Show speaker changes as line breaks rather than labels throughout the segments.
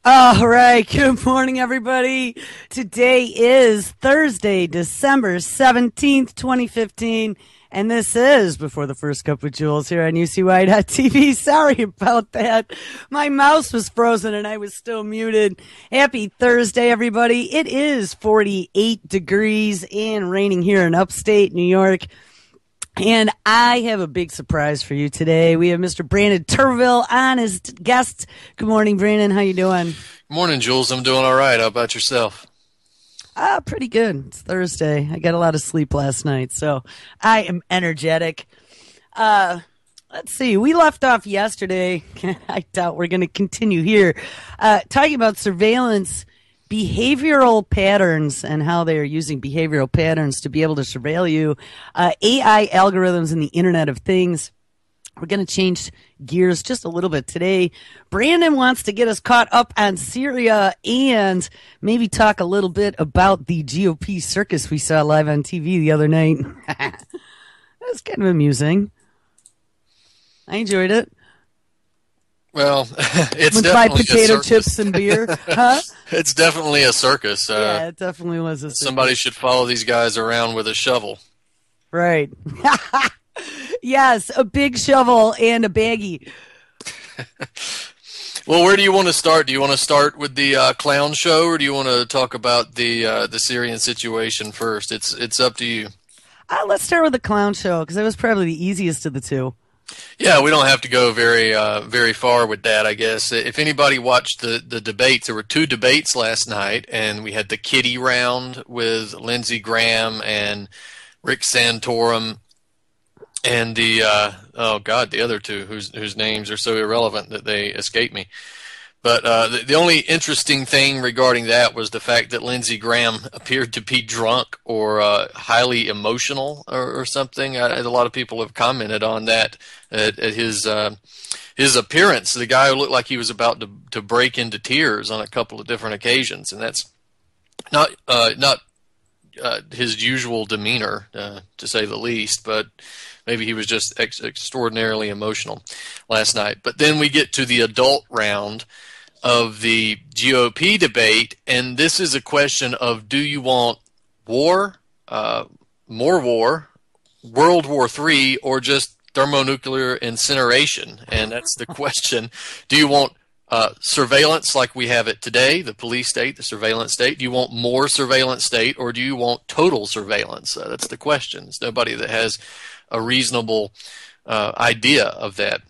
All right. Good morning, everybody. Today is Thursday, December 17th, 2015. And this is Before the First Cup with Jules here on UCY.TV. Sorry about that. My mouse was frozen and I was still muted. Happy Thursday, everybody. It is 48 degrees and raining here in upstate New York. And I have a big surprise for you today. We have Mr. Brandon Turville on as guest. Good morning, Brandon. How you doing?
Good morning, Jules. I'm doing all right. How about yourself?
Pretty good. It's Thursday. I got a lot of sleep last night, so I am energetic. Let's see. We left off yesterday. I doubt we're going to continue here. Talking about surveillance, behavioral patterns, and how they are using behavioral patterns to be able to surveil you. AI algorithms and the Internet of Things. We're going to change gears just a little bit today. Brandon wants to get us caught up on Syria and maybe talk a little bit about the GOP circus we saw live on TV the other night. That was kind of amusing. I enjoyed it.
Well, it's
Went
definitely
by potato
a circus.
chips and beer. Huh?
It's definitely a circus.
Yeah, it definitely was a circus.
Somebody should follow these guys around with a shovel.
Right. Yes, a big shovel and a baggie.
Well, where do you want to start? Do you want to start with the clown show, or do you want to talk about the Syrian situation first? It's up to you.
Let's start with the clown show because it was probably the easiest of the two.
Yeah, we don't have to go very far with that, I guess. If anybody watched the debates, there were two debates last night, and we had the kiddie round with Lindsey Graham and Rick Santorum, and the other two whose names are so irrelevant that they escape me. But the only interesting thing regarding that was the fact that Lindsey Graham appeared to be drunk or highly emotional or something. A lot of people have commented on that at his appearance. The guy looked like he was about to break into tears on a couple of different occasions, and that's not his usual demeanor, to say the least. But maybe he was just extraordinarily emotional last night. But then we get to the adult round of the GOP debate, and this is a question of, do you want war, more war, World War III, or just thermonuclear incineration? And that's the question. Do you want surveillance like we have it today, the police state, the surveillance state? Do you want more surveillance state, or do you want total surveillance? That's the question. There's nobody that has a reasonable idea of that,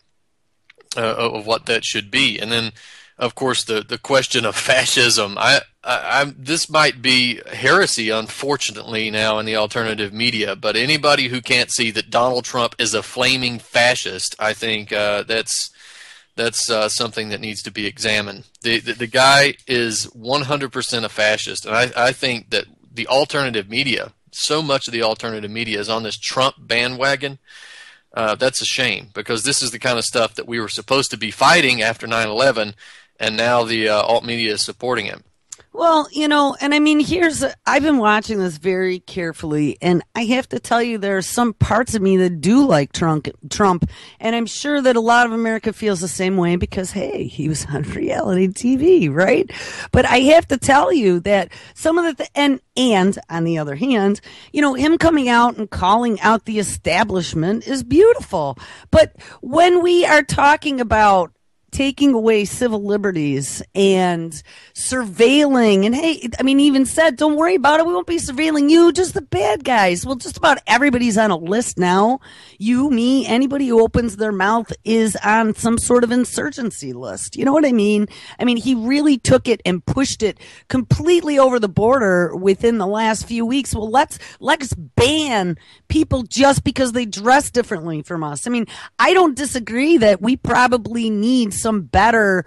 of what that should be. And then, of course, the question of fascism. This might be heresy, unfortunately, now in the alternative media. But anybody who can't see that Donald Trump is a flaming fascist, I think that's something that needs to be examined. The guy is 100% a fascist, and I think that the alternative media, so much of the alternative media, is on this Trump bandwagon. That's a shame, because this is the kind of stuff that we were supposed to be fighting after 9/11. And now the alt media is supporting him.
Well, and I mean, I've been watching this very carefully, and I have to tell you, there are some parts of me that do like Trump, and I'm sure that a lot of America feels the same way because, hey, he was on reality TV, right? But I have to tell you that some of and on the other hand, him coming out and calling out the establishment is beautiful. But when we are talking about taking away civil liberties and surveilling, and hey, I mean, even said, don't worry about it, we won't be surveilling you, just the bad guys. Well, just about everybody's on a list now. You, me, anybody who opens their mouth is on some sort of insurgency list. You know what I mean? I mean, he really took it and pushed it completely over the border within the last few weeks. Well, let's ban people just because they dress differently from us. I mean, I don't disagree that we probably need some better,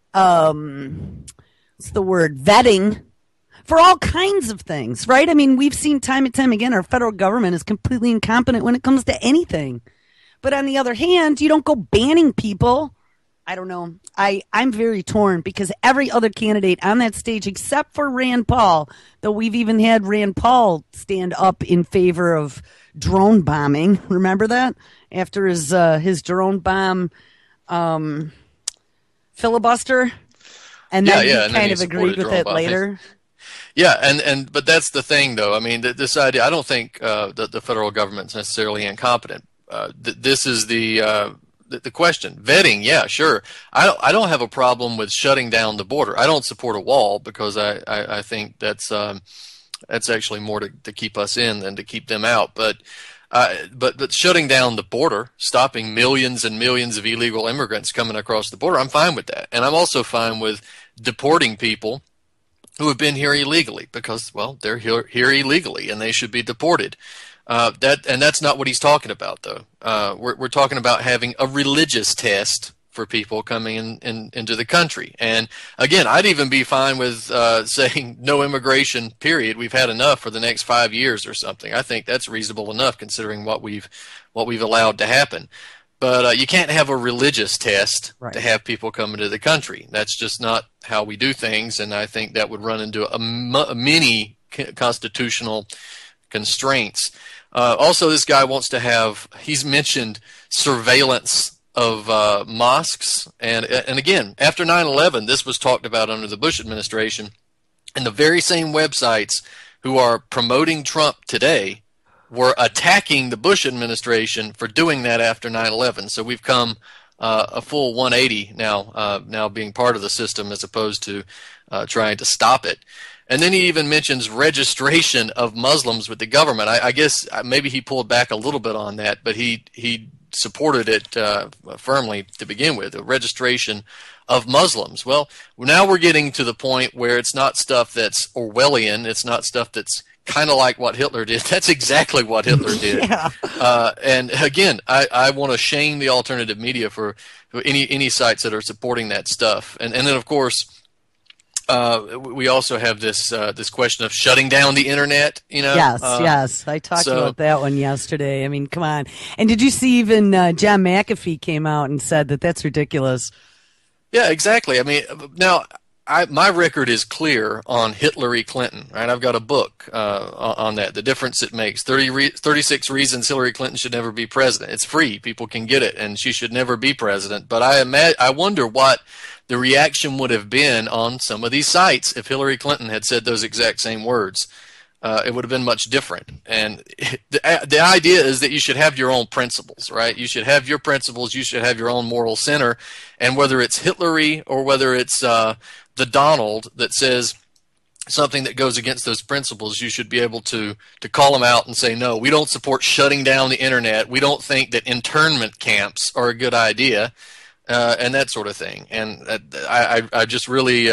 vetting for all kinds of things, right? I mean, we've seen time and time again, our federal government is completely incompetent when it comes to anything. But on the other hand, you don't go banning people. I don't know. I'm very torn because every other candidate on that stage, except for Rand Paul, though we've even had Rand Paul stand up in favor of drone bombing. Remember that? After his drone bomb filibuster? And
Yeah,
then he
yeah, and then
kind
he
of agreed
supported
with
drone
it
bombing.
later.
Yeah, and but that's the thing, though. I mean, this idea. I don't think that the federal government's necessarily incompetent. This is the question. Vetting, yeah, sure. I don't have a problem with shutting down the border. I don't support a wall because I think that's actually more to keep us in than to keep them out. But shutting down the border, stopping millions and millions of illegal immigrants coming across the border, I'm fine with that, and I'm also fine with deporting people who have been here illegally because, well, they're here illegally and they should be deported. That's not what he's talking about, though. We're talking about having a religious test for people coming into the country. And again, I'd even be fine with saying no immigration. Period. We've had enough for the next 5 years or something. I think that's reasonable enough considering what we've allowed to happen. But you can't have a religious test to
Right.
have people come into the country. That's just not how we do things, and I think that would run into many constitutional constraints. Also, this guy wants to have, he's mentioned surveillance of mosques. And again, after 9/11, this was talked about under the Bush administration. And the very same websites who are promoting Trump today were attacking the Bush administration for doing that after 9/11. So we've come a full 180 now being part of the system as opposed to trying to stop it. And then he even mentions registration of Muslims with the government. I guess maybe he pulled back a little bit on that, but he supported it firmly to begin with, the registration of Muslims. Well, now we're getting to the point where it's not stuff that's Orwellian. It's not stuff that's kind of like what Hitler did. That's exactly what Hitler did.
Yeah.
And again, I want to shame the alternative media for any sites that are supporting that stuff. And then, of course, we also have this question of shutting down the internet.
Yes. I talked about that one yesterday. I mean, come on. And did you see even John McAfee came out and said that that's ridiculous?
Yeah, exactly. I mean, now my record is clear on Hillary Clinton. Right, I've got a book on that. The difference it makes. 36 reasons Hillary Clinton should never be president. It's free. People can get it, and she should never be president. But I wonder what the reaction would have been on some of these sites if Hillary Clinton had said those exact same words. It would have been much different. And the idea is that you should have your own principles, right? You should have your principles. You should have your own moral center. And whether it's Hillary or whether it's the Donald that says something that goes against those principles, you should be able to call them out and say, no, we don't support shutting down the internet. We don't think that internment camps are a good idea, and that sort of thing. And I just really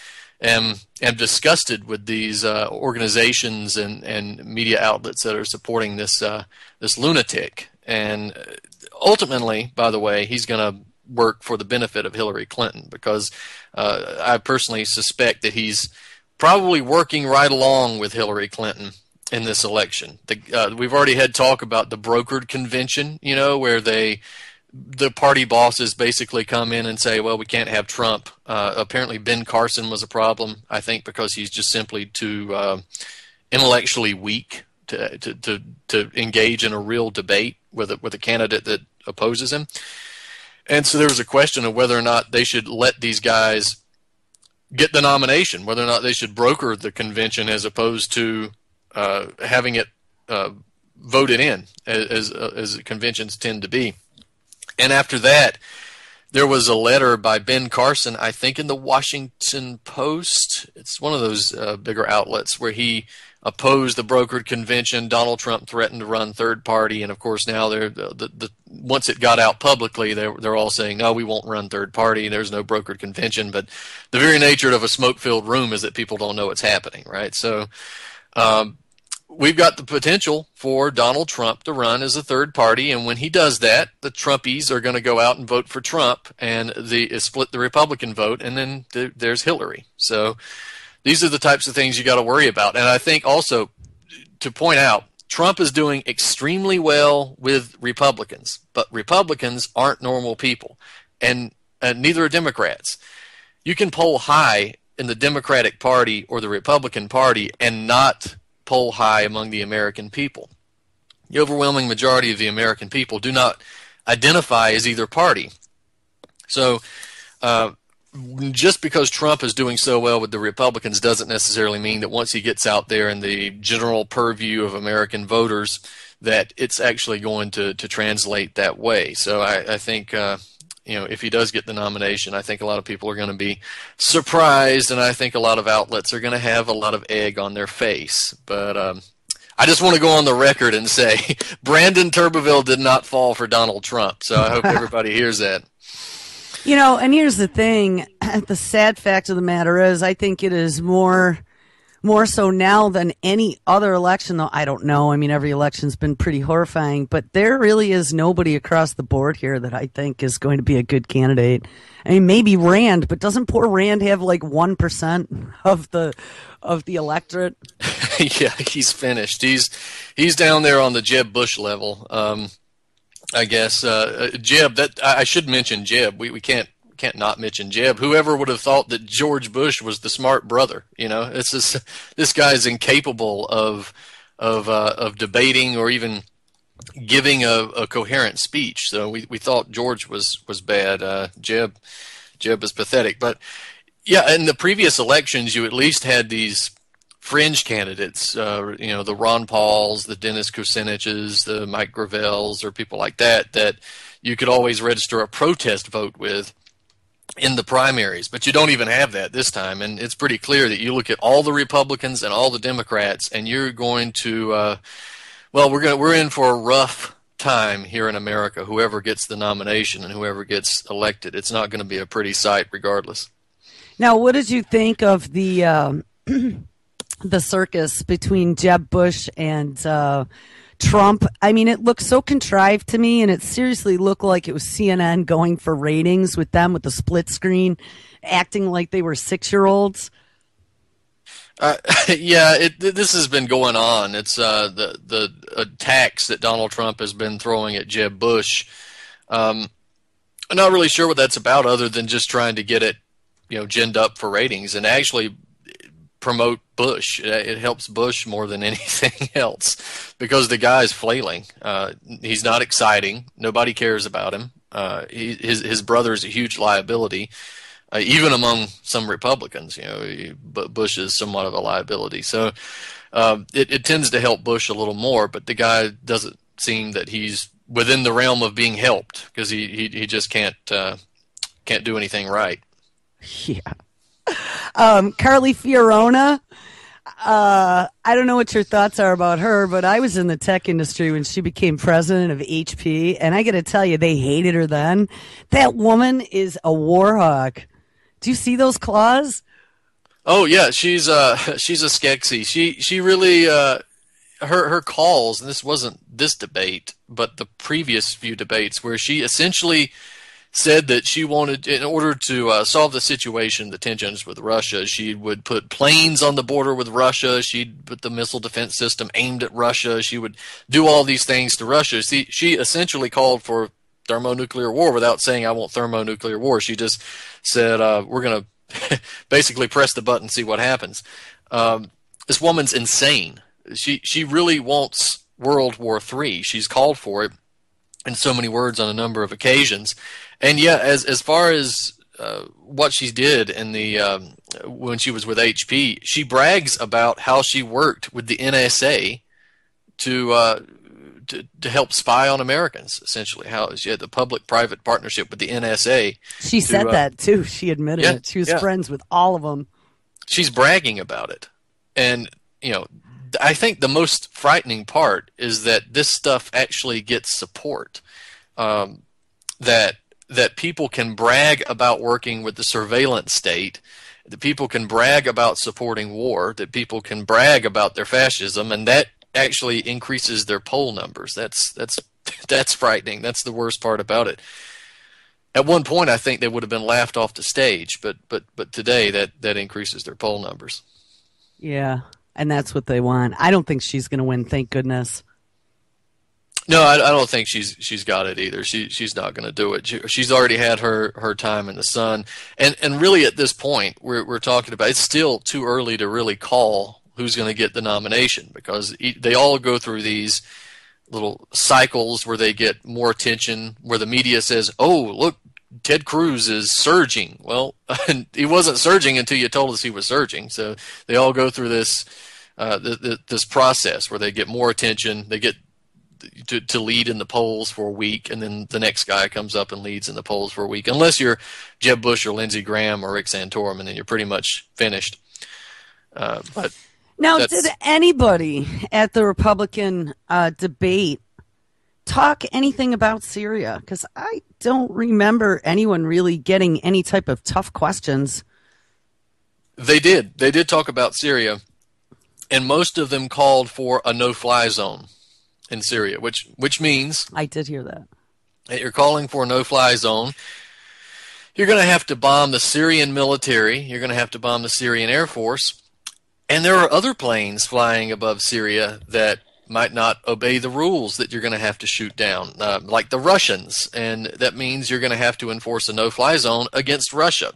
am disgusted with these organizations and media outlets that are supporting this lunatic. And ultimately, by the way, he's going to work for the benefit of Hillary Clinton because I personally suspect that he's probably working right along with Hillary Clinton in this election. We've already had talk about the brokered convention, where the party bosses basically come in and say, well, we can't have Trump. Apparently Ben Carson was a problem, I think, because he's just simply too intellectually weak to engage in a real debate with a candidate that opposes him. And so there was a question of whether or not they should let these guys get the nomination, whether or not they should broker the convention as opposed to having it voted in, as conventions tend to be. And after that, there was a letter by Ben Carson, I think in the Washington Post. It's one of those bigger outlets where he opposed the brokered convention. Donald Trump threatened to run third party, and of course now once it got out publicly, they're all saying, no, we won't run third party. There's no brokered convention. But the very nature of a smoke-filled room is that people don't know what's happening, right? So we've got the potential for Donald Trump to run as a third party, and when he does that, the Trumpies are going to go out and vote for Trump, and split the Republican vote, and then there's Hillary. So these are the types of things you got to worry about. And I think also to point out, Trump is doing extremely well with Republicans, but Republicans aren't normal people, and neither are Democrats. You can poll high in the Democratic Party or the Republican Party and not poll high among the American people. The overwhelming majority of the American people do not identify as either party. So just because Trump is doing so well with the Republicans doesn't necessarily mean that once he gets out there in the general purview of American voters, that it's actually going to translate that way. So I think, if he does get the nomination, I think a lot of people are going to be surprised, and I think a lot of outlets are going to have a lot of egg on their face. But I just want to go on the record and say Brandon Tuberville did not fall for Donald Trump. So I hope everybody hears that.
And here's the thing. The sad fact of the matter is I think it is more so now than any other election, though I don't know. I mean, every election's been pretty horrifying, but there really is nobody across the board here that I think is going to be a good candidate. I mean, maybe Rand, but doesn't poor Rand have like 1% of the electorate?
Yeah, he's finished. He's down there on the Jeb Bush level. I guess Jeb. That I should mention Jeb. We can't not mention Jeb. Whoever would have thought that George Bush was the smart brother? It's just, this guy is incapable of debating or even giving a coherent speech. So we thought George was bad. Jeb is pathetic. But yeah, in the previous elections, you at least had these fringe candidates, the Ron Pauls, the Dennis Kuciniches, the Mike Gravels, or people like that you could always register a protest vote with in the primaries. But you don't even have that this time, and it's pretty clear that you look at all the Republicans and all the Democrats, and you're going to, we're in for a rough time here in America. Whoever gets the nomination and whoever gets elected, it's not going to be a pretty sight regardless.
Now, what did you think of the the circus between Jeb Bush and Trump? I mean, it looked so contrived to me, and it seriously looked like it was CNN going for ratings with them with the split screen, acting like they were 6-year-olds.
This has been going on. It's the attacks that Donald Trump has been throwing at Jeb Bush. I'm not really sure what that's about, other than just trying to get it, ginned up for ratings and actually promote Bush. It helps Bush more than anything else because the guy's flailing. He's not exciting. Nobody cares about him. His brother's a huge liability, even among some Republicans. But Bush is somewhat of a liability. So it tends to help Bush a little more. But the guy doesn't seem that he's within the realm of being helped because he just can't do anything right.
Yeah. Carly Fiorina, I don't know what your thoughts are about her, but I was in the tech industry when she became president of HP, and I got to tell you, they hated her then. That woman is a war hawk. Do you see those claws?
Oh yeah, she's a Skeksis. She really her calls, and this wasn't this debate, but the previous few debates, where she essentially said that she wanted, in order to solve the situation, the tensions with Russia, she would put planes on the border with Russia. She'd put the missile defense system aimed at Russia. She would do all these things to Russia. See, she essentially called for thermonuclear war without saying, I want thermonuclear war. She just said, we're going to basically press the button, see what happens. This woman's insane. She really wants World War III. She's called for it in so many words on a number of occasions. And yeah, as far as what she did in the when she was with HP, she brags about how she worked with the NSA to help spy on Americans. Essentially, how she had the public-private partnership with the NSA.
She said that too. She admitted it. She was friends with all of them. She's
bragging about it, and I think the most frightening part is that this stuff actually gets support. That people can brag about working with the surveillance state, that people can brag about supporting war, that people can brag about their fascism, and that actually increases their poll numbers. That's frightening. That's the worst part about it. At one point, I think they would have been laughed off the stage, but today that increases their poll numbers.
Yeah, and that's what they want. I don't think she's going to win, thank goodness.
No, I don't think she's got it either. She's not going to do it. She's already had her time in the sun, and really at this point we're talking about, it's still too early to really call who's going to get the nomination, because they all go through these little cycles where they get more attention, where the media says, "Oh, look, Ted Cruz is surging. Well, he wasn't surging until you told us he was surging. So they all go through this this process where they get more attention. They get to lead in the polls for a week, and then the next guy comes up and leads in the polls for a week. Unless you're Jeb Bush or Lindsey Graham or Rick Santorum, and then you're pretty much finished. But
now, did anybody at the Republican debate talk anything about Syria? Because I don't remember anyone really getting any type of tough questions.
They did. They did talk about Syria, and most of them called for a no-fly zone in Syria, which means
I did hear that
you're calling for a no-fly zone. You're going to have to bomb the Syrian military. You're going to have to bomb the Syrian Air Force. And there are other planes flying above Syria that might not obey the rules that you're going to have to shoot down, like the Russians. And that means you're going to have to enforce a no-fly zone against Russia.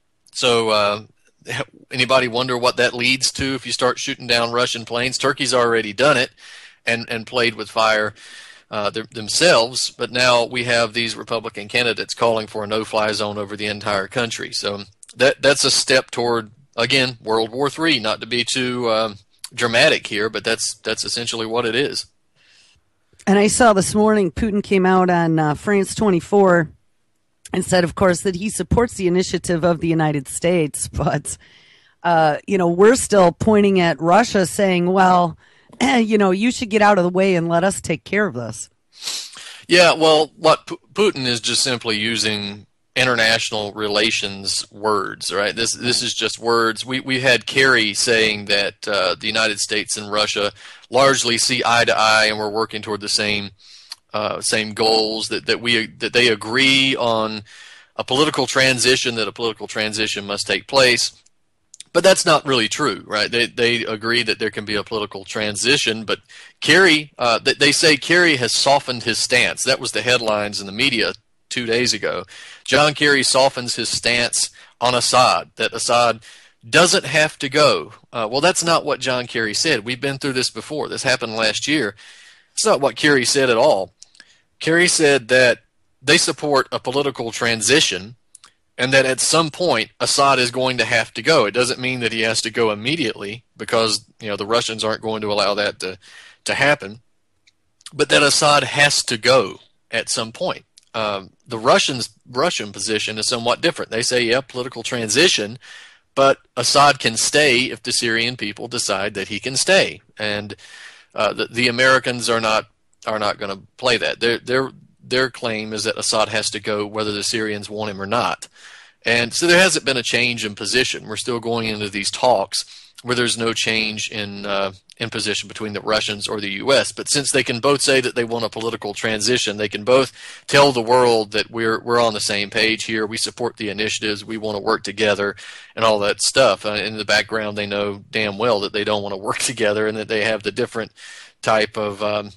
So anybody wonder what that leads to if you start shooting down Russian planes? Turkey's already done it and played with fire themselves. But now we have these Republican candidates calling for a no-fly zone over the entire country. So that's a step toward, again, World War III. Not to be too dramatic here, but that's essentially what it is.
And I saw this morning Putin came out on France 24 and said, of course, that he supports the initiative of the United States. But, we're still pointing at Russia saying, well, you should get out of the way and let us take care of this.
Yeah, well, what Putin is just simply using international relations words, right? This is just words. We had Kerry saying that the United States and Russia largely see eye to eye, and we're working toward the same goals. That they agree on a political transition. That a political transition must take place. But that's not really true, right? They agree that there can be a political transition, but Kerry, they say Kerry has softened his stance. That was the headlines in the media 2 days ago. John Kerry softens his stance on Assad, that Assad doesn't have to go. Well, that's not what John Kerry said. We've been through this before. This happened last year. It's not what Kerry said at all. Kerry said that they support a political transition, and that at some point Assad is going to have to go. It doesn't mean that he has to go immediately, because the Russians aren't going to allow that to happen, but that Assad has to go at some point. The Russian position is somewhat different. They say, yeah, political transition, but Assad can stay if the Syrian people decide that he can stay. And the Americans are not going to play that. Their claim is that Assad has to go whether the Syrians want him or not. And so there hasn't been a change in position. We're still going into these talks where there's no change in position between the Russians or the U.S. But since they can both say that they want a political transition, they can both tell the world that we're on the same page here. We support the initiatives. We want to work together and all that stuff. In the background, they know damn well that they don't want to work together and that they have the different type of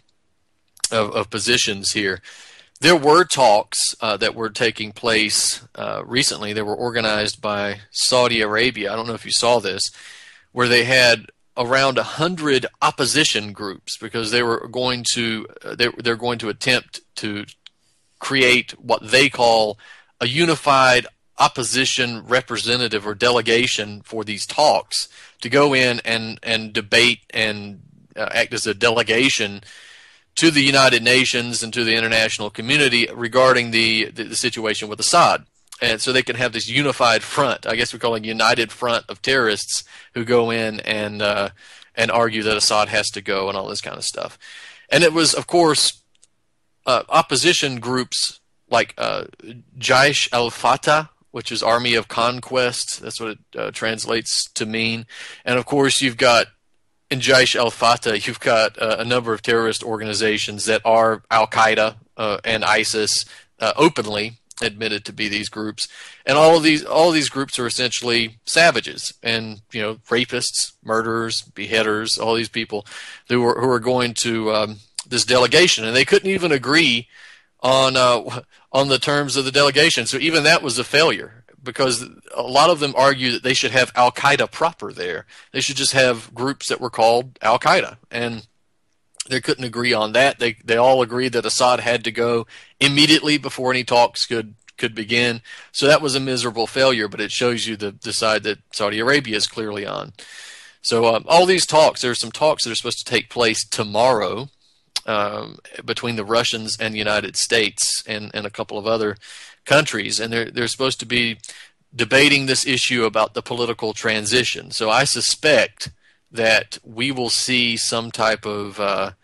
positions here. There were talks that were taking place recently. They were organized by Saudi Arabia. I don't know if you saw this, where they had around 100 opposition groups, because they were going to they're going to attempt to create what they call a unified opposition representative or delegation for these talks to go in and debate and act as a delegation to the United Nations and to the international community regarding the situation with Assad. And so they can have this unified front. I guess we call it a united front of terrorists who go in and argue that Assad has to go and all this kind of stuff. And it was, of course, opposition groups like Jaish al-Fatah, which is Army of Conquest. That's what it translates to mean. And, of course, you've got in Jaish al-Fatah, you've got a number of terrorist organizations that are Al-Qaeda and ISIS openly admitted to be these groups, and all of these groups are essentially savages and rapists, murderers, beheaders, all these people who are going to this delegation, and they couldn't even agree on the terms of the delegation. So even that was a failure, because a lot of them argue that they should have Al-Qaeda proper there. They should just have groups that were called Al-Qaeda, and they couldn't agree on that. They all agreed that Assad had to go immediately before any talks could could begin. So that was a miserable failure, but it shows you the side that Saudi Arabia is clearly on. So all these talks, there are some talks that are supposed to take place tomorrow between the Russians and the United States and a couple of other countries, and they're supposed to be debating this issue about the political transition. So I suspect that we will see some type of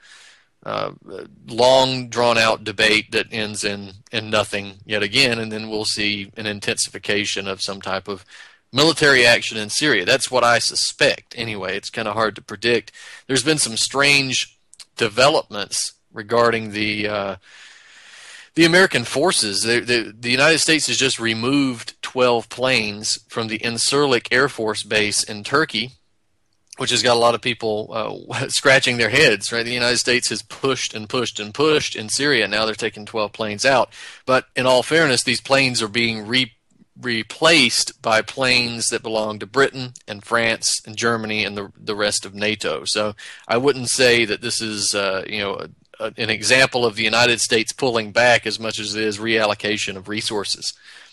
long drawn-out debate that ends in nothing yet again, and then we'll see an intensification of some type of military action in Syria. That's what I suspect. Anyway, it's kind of hard to predict. There's been some strange developments regarding the American forces. The United States has just removed 12 planes from the Incirlik Air Force Base in Turkey, which has got a lot of people scratching their heads, right? The United States has pushed and pushed and pushed in Syria. Now they're taking 12 planes out. But in all fairness, these planes are being replaced by planes that belong to Britain and France and Germany and the rest of NATO. So I wouldn't say that this is an example of the United States pulling back as much as it is reallocation of resources.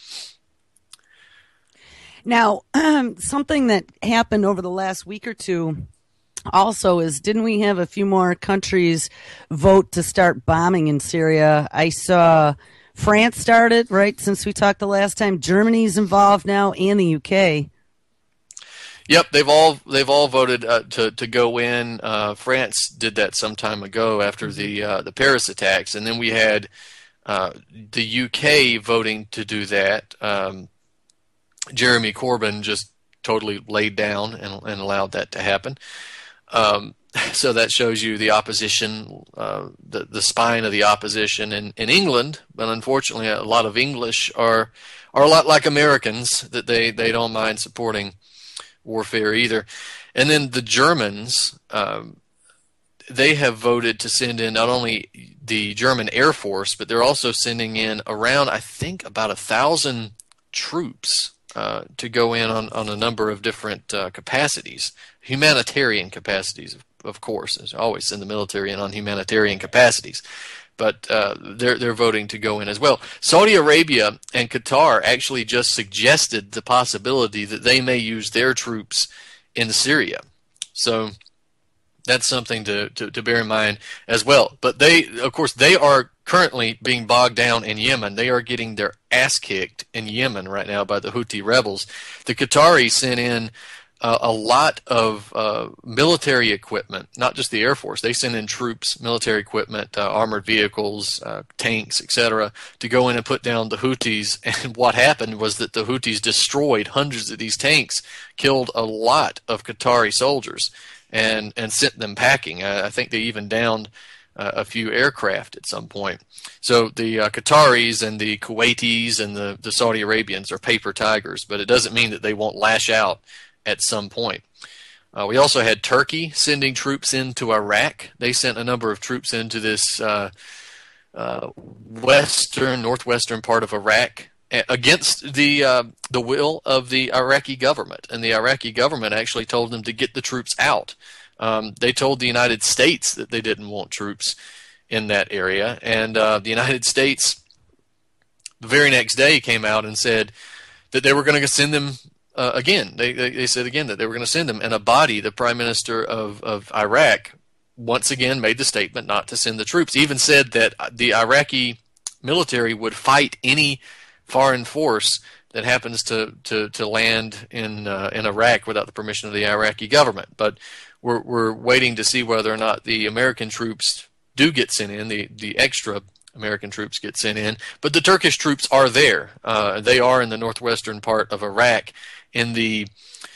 Now, something that happened over the last week or two also is, didn't we have a few more countries vote to start bombing in Syria? I saw France started, right, since we talked the last time. Germany's involved now, and the UK.
Yep, they've all voted to go in. France did that some time ago after the Paris attacks, and then we had the UK voting to do that. Jeremy Corbyn just totally laid down and allowed that to happen. So that shows you the opposition, the spine of the opposition in England. But unfortunately, a lot of English are a lot like Americans, that they don't mind supporting warfare either. And then the Germans, they have voted to send in not only the German Air Force, but they're also sending in around, I think, about 1,000 troops to go in on a number of different capacities, humanitarian capacities, of course. There's always send the military in on humanitarian capacities, but they're voting to go in as well. Saudi Arabia and Qatar actually just suggested the possibility that they may use their troops in Syria. So that's something to bear in mind as well. But they are currently being bogged down in Yemen. They are getting their ass kicked in Yemen right now by the Houthi rebels. The Qataris sent in a lot of military equipment, not just the Air Force. They sent in troops, military equipment, armored vehicles, tanks, etc., to go in and put down the Houthis. And what happened was that the Houthis destroyed hundreds of these tanks, killed a lot of Qatari soldiers, and sent them packing. I think they even downed a few aircraft at some point. So the Qataris and the Kuwaitis and the Saudi Arabians are paper tigers, but it doesn't mean that they won't lash out at some point. We also had Turkey sending troops into Iraq. They sent a number of troops into this northwestern part of Iraq against the will of the Iraqi government, and the Iraqi government actually told them to get the troops out. They told the United States that they didn't want troops in that area, and the United States the very next day came out and said that they were going to send them again. They said again that they were going to send them, and Abadi, the prime minister of Iraq, once again made the statement not to send the troops. He even said that the Iraqi military would fight any foreign force that happens to land in Iraq without the permission of the Iraqi government. But we're waiting to see whether or not the American troops do get sent in, the extra American troops get sent in. But the Turkish troops are there. They are in the northwestern part of Iraq, in the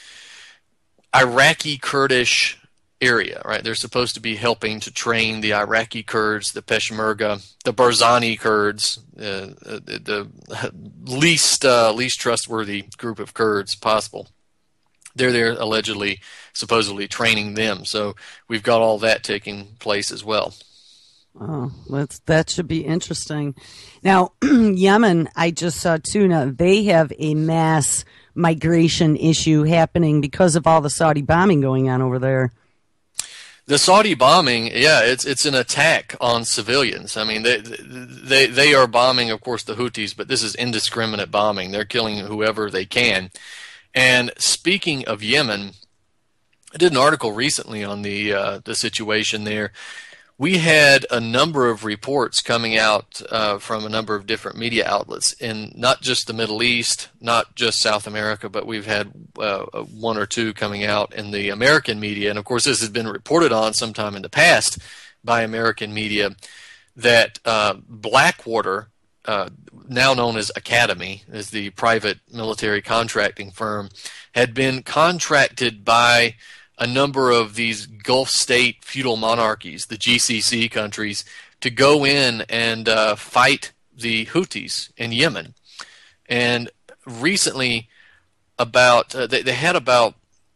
Iraqi Kurdish area, right? They're supposed to be helping to train the Iraqi Kurds, the Peshmerga, the Barzani Kurds, the least trustworthy group of Kurds possible. They're there allegedly, supposedly training them. So we've got all that taking place as well.
Oh, that should be interesting. Now, Yemen, I just saw too. Now they have a mass migration issue happening because of all the Saudi bombing going on over there.
The Saudi bombing, yeah, it's an attack on civilians. I mean, they are bombing, of course, the Houthis, but this is indiscriminate bombing. They're killing whoever they can. And speaking of Yemen, I did an article recently on the situation there. We had a number of reports coming out from a number of different media outlets in not just the Middle East, not just South America, but we've had one or two coming out in the American media. And of course, this has been reported on sometime in the past by American media that Blackwater, now known as Academy, is the private military contracting firm, had been contracted by a number of these Gulf state feudal monarchies, the GCC countries, to go in and fight the Houthis in Yemen. And recently, they had about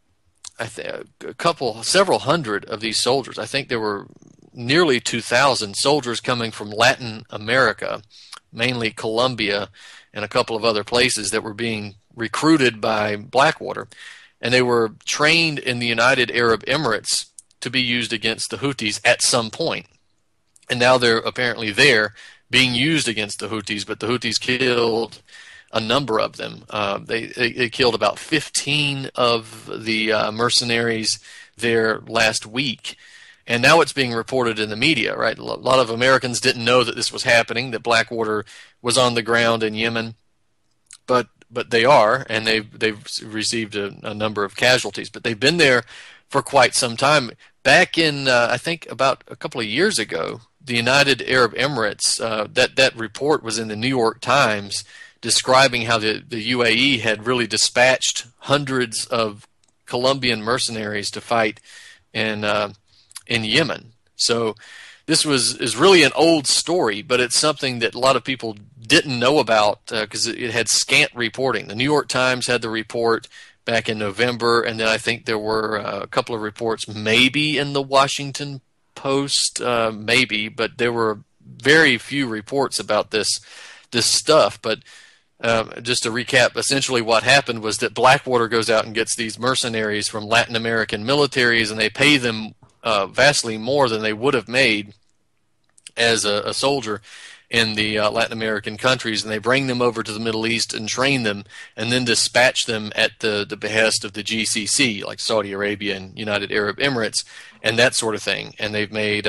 several hundred of these soldiers. I think there were nearly 2,000 soldiers coming from Latin America, mainly Colombia and a couple of other places, that were being recruited by Blackwater. And they were trained in the United Arab Emirates to be used against the Houthis at some point. And now they're apparently there being used against the Houthis, but the Houthis killed a number of them. They killed about 15 of the mercenaries there last week. And now it's being reported in the media, right? A lot of Americans didn't know that this was happening, that Blackwater was on the ground in Yemen. But they are, and they've received a number of casualties. But they've been there for quite some time. Back in, I think, about a couple of years ago, the United Arab Emirates, that report was in the New York Times, describing how the UAE had really dispatched hundreds of Colombian mercenaries to fight in Yemen. So this is really an old story, but it's something that a lot of people didn't know about because it had scant reporting. The New York Times had the report back in November, and then I think there were a couple of reports maybe in the Washington Post, maybe, but there were very few reports about this stuff. But just to recap, essentially what happened was that Blackwater goes out and gets these mercenaries from Latin American militaries, and they pay them vastly more than they would have made as a soldier in the Latin American countries, and they bring them over to the Middle East and train them and then dispatch them at the behest of the GCC, like Saudi Arabia and United Arab Emirates and that sort of thing. And they've made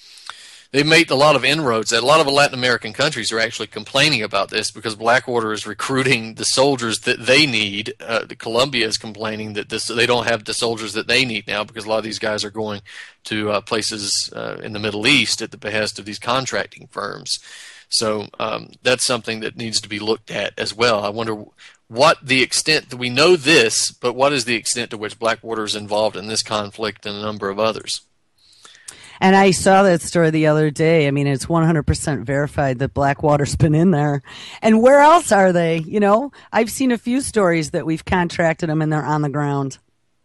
a lot of inroads. A lot of Latin American countries are actually complaining about this because Blackwater is recruiting the soldiers that they need. Colombia is complaining that they don't have the soldiers that they need now because a lot of these guys are going to places in the Middle East at the behest of these contracting firms. So that's something that needs to be looked at as well. I wonder what the extent that we know this, but what is the extent to which Blackwater is involved in this conflict and a number of others?
And I saw that story the other day. I mean, it's 100% verified that Blackwater's been in there. And where else are they? You know, I've seen a few stories that we've contracted them and they're on the ground.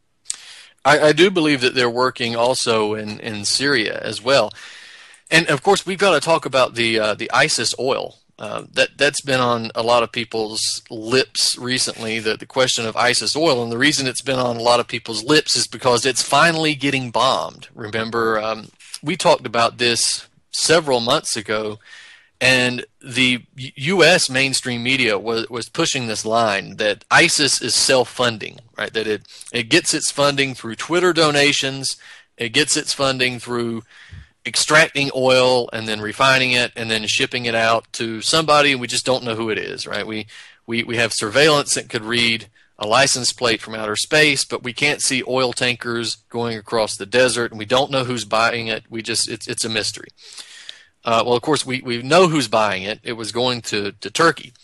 I do believe that they're working also in Syria as well. And of course, we've got to talk about the ISIS oil. That's been on a lot of people's lips recently, the question of ISIS oil. And the reason it's been on a lot of people's lips is because it's finally getting bombed. Remember, we talked about this several months ago, and the U.S. mainstream media was pushing this line that ISIS is self-funding, right? That it gets its funding through Twitter donations, it gets its funding through extracting oil and then refining it and then shipping it out to somebody, and we just don't know who it is, right? We have surveillance that could read a license plate from outer space, but we can't see oil tankers going across the desert, and we don't know who's buying it. It's a mystery. Well, of course, we know who's buying it. It was going to Turkey,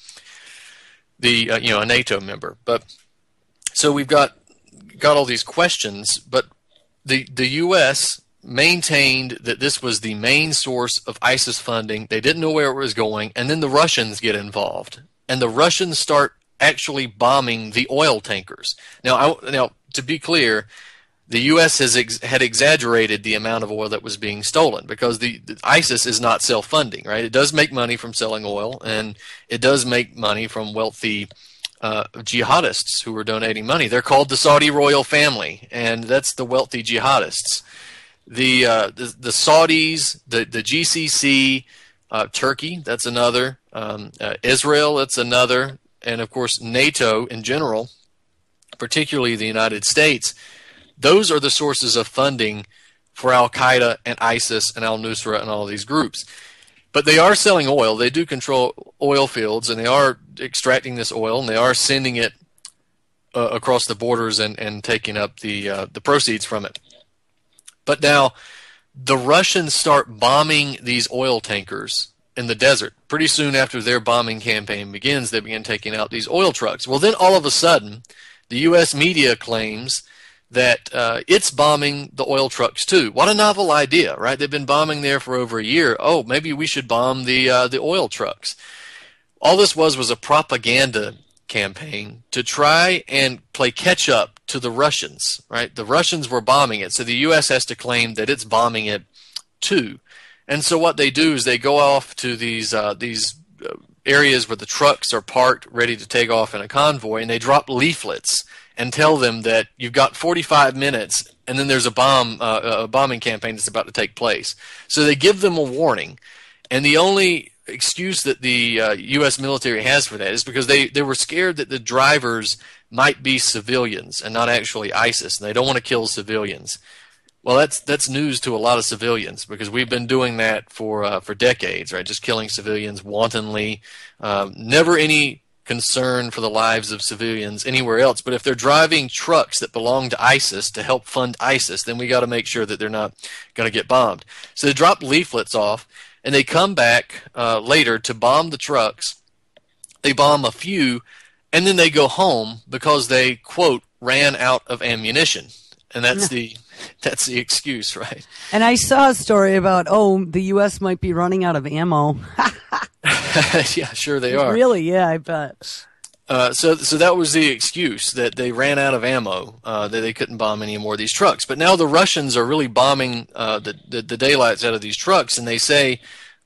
a NATO member. But so we've got all these questions, but the U.S. maintained that this was the main source of ISIS funding. They didn't know where it was going, and then the Russians get involved, and the Russians start actually bombing the oil tankers. Now, to be clear, the U.S. had exaggerated the amount of oil that was being stolen because the ISIS is not self-funding, right? It does make money from selling oil, and it does make money from wealthy jihadists who are donating money. They're called the Saudi royal family, and that's the wealthy jihadists. the Saudis, the GCC, Turkey, that's another, Israel, that's another, and of course NATO in general, particularly the United States. Those are the sources of funding for Al-Qaeda and ISIS and Al-Nusra and all these groups. But they are selling oil. They do control oil fields, and they are extracting this oil, and they are sending it across the borders and taking up the proceeds from it. But now the Russians start bombing these oil tankers in the desert. Pretty soon after their bombing campaign begins, they begin taking out these oil trucks. Well, then all of a sudden, the U.S. media claims that it's bombing the oil trucks too. What a novel idea, right? They've been bombing there for over a year. Oh, maybe we should bomb the oil trucks. All this was a propaganda campaign to try and play catch up to the Russians, right? The Russians were bombing it, so the U.S. has to claim that it's bombing it too. And so what they do is they go off to these areas where the trucks are parked, ready to take off in a convoy, and they drop leaflets and tell them that you've got 45 minutes, and then there's a bombing campaign that's about to take place. So they give them a warning, and the only excuse that the U.S. military has for that is because they were scared that the drivers might be civilians and not actually ISIS, and they don't want to kill civilians. Well, that's news to a lot of civilians because we've been doing that for decades, right? Just killing civilians wantonly, never any concern for the lives of civilians anywhere else. But if they're driving trucks that belong to ISIS to help fund ISIS, then we got to make sure that they're not going to get bombed. So they drop leaflets off, and they come back later to bomb the trucks. They bomb a few, and then they go home because they, quote, ran out of ammunition. And that's the excuse, right?
And I saw a story about, the U.S. might be running out of ammo.
Yeah, sure they are.
Really? Yeah, I bet.
So that was the excuse, that they ran out of ammo, that they couldn't bomb any more of these trucks. But now the Russians are really bombing the daylights out of these trucks, and they say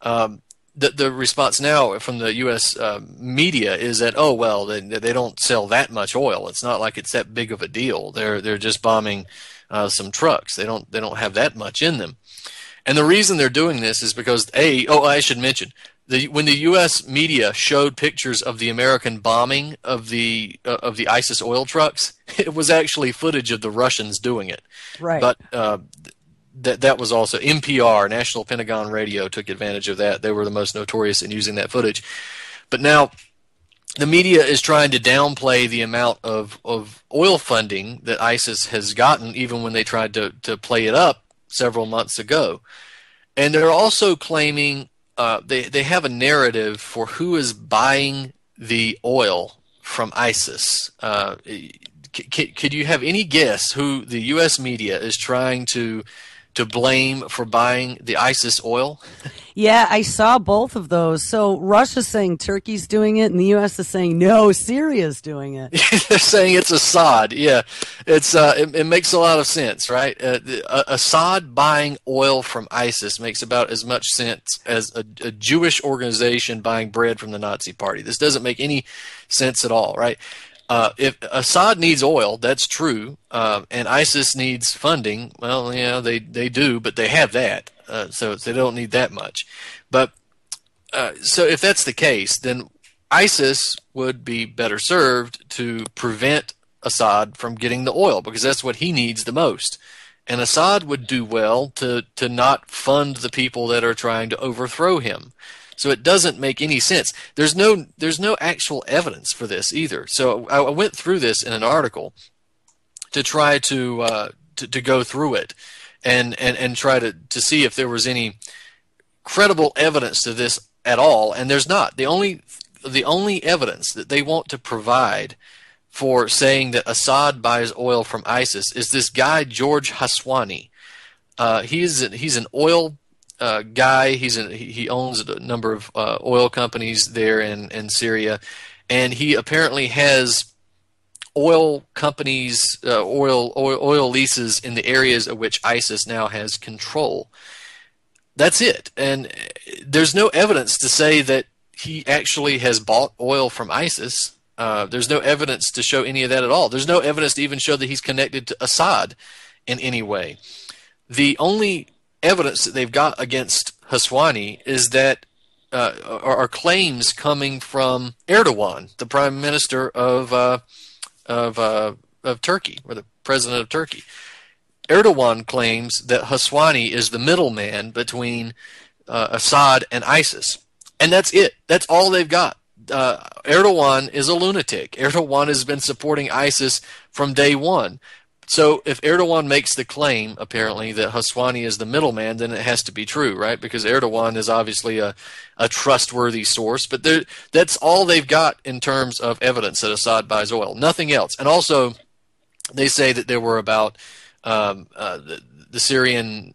the response now from the U.S. Media is that, they don't sell that much oil. It's not like it's that big of a deal. They're just bombing some trucks. They don't have that much in them. And the reason they're doing this is because I should mention, when the U.S. media showed pictures of the American bombing of the ISIS oil trucks, it was actually footage of the Russians doing it.
Right.
But that was also NPR, National Pentagon Radio, took advantage of that. They were the most notorious in using that footage. But now the media is trying to downplay the amount of oil funding that ISIS has gotten, even when they tried to play it up several months ago. And they're also claiming they have a narrative for who is buying the oil from ISIS. Could you have any guess who the U.S. media is trying to blame for buying the ISIS oil?
Yeah, I saw both of those. So Russia's saying Turkey's doing it, and the U.S. is saying, no, Syria's doing it.
They're saying it's Assad. Yeah, it makes a lot of sense, right? Assad buying oil from ISIS makes about as much sense as a Jewish organization buying bread from the Nazi Party. This doesn't make any sense at all, right? If Assad needs oil, that's true, and ISIS needs funding. Well, they do, but they have that, so they don't need that much. But so if that's the case, then ISIS would be better served to prevent Assad from getting the oil, because that's what he needs the most. And Assad would do well to not fund the people that are trying to overthrow him. So it doesn't make any sense. There's no actual evidence for this either. So I went through this in an article to try to go through it and try to see if there was any credible evidence to this at all. And there's not. The only evidence that they want to provide for saying that Assad buys oil from ISIS is this guy George Haswani. He's an oil guy. He owns a number of oil companies there in Syria, and he apparently has oil companies, oil leases in the areas of which ISIS now has control. That's it, and there's no evidence to say that he actually has bought oil from ISIS. There's no evidence to show any of that at all. There's no evidence to even show that he's connected to Assad in any way. the only evidence that they've got against Haswani is that are claims coming from Erdogan, the prime minister of Turkey, or the president of Turkey. Erdogan claims that Haswani is the middleman between Assad and ISIS, and that's it. That's all they've got. Erdogan is a lunatic. Erdogan has been supporting ISIS from day one. So if Erdogan makes the claim, apparently, that Haswani is the middleman, then it has to be true, right? Because Erdogan is obviously a trustworthy source. But that's all they've got in terms of evidence that Assad buys oil. Nothing else. And also, they say that there were about the Syrians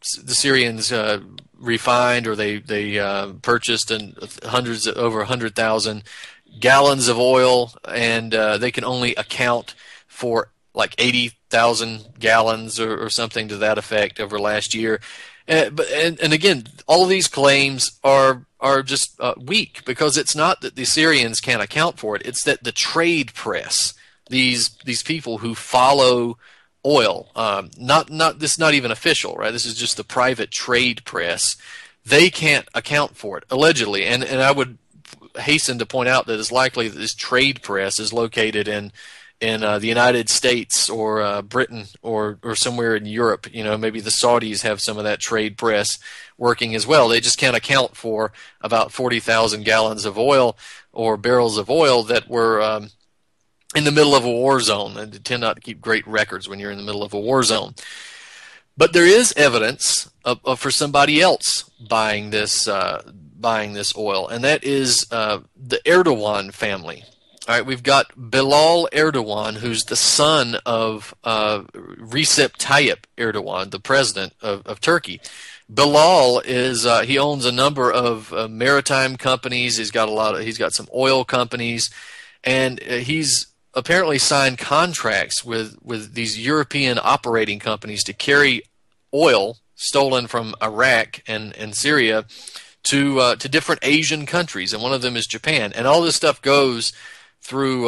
refined, or they purchased over 100,000 gallons of oil, and they can only account for like 80,000 gallons or something to that effect over last year. And again, all these claims are just weak, because it's not that the Syrians can't account for it. It's that the trade press, these people who follow oil, this is not even official, right? This is just the private trade press. They can't account for it, allegedly. And I would hasten to point out that it's likely that this trade press is located in the United States or Britain or somewhere in Europe. Maybe the Saudis have some of that trade press working as well. They just can't account for about 40,000 gallons of oil or barrels of oil that were in the middle of a war zone. And they tend not to keep great records when you're in the middle of a war zone. But there is evidence for somebody else buying this oil, and that is the Erdogan family. All right, we've got Bilal Erdogan, who's the son of Recep Tayyip Erdogan, the president of Turkey. Bilal he owns a number of maritime companies. He's got some oil companies, and he's apparently signed contracts with these European operating companies to carry oil stolen from Iraq and Syria to different Asian countries, and one of them is Japan. And all this stuff goes through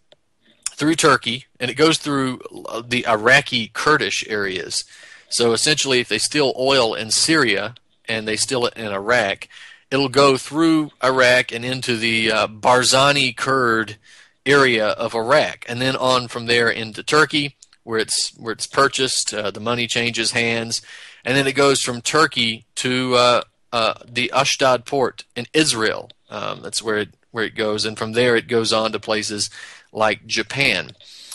Turkey, and it goes through the Iraqi Kurdish areas. So essentially, if they steal oil in Syria and they steal it in Iraq, it'll go through Iraq and into the Barzani Kurd area of Iraq, and then on from there into Turkey, where it's purchased. The money changes hands, and then it goes from Turkey to the Ashdod port in Israel. That's where it goes, and from there it goes on to places like Japan.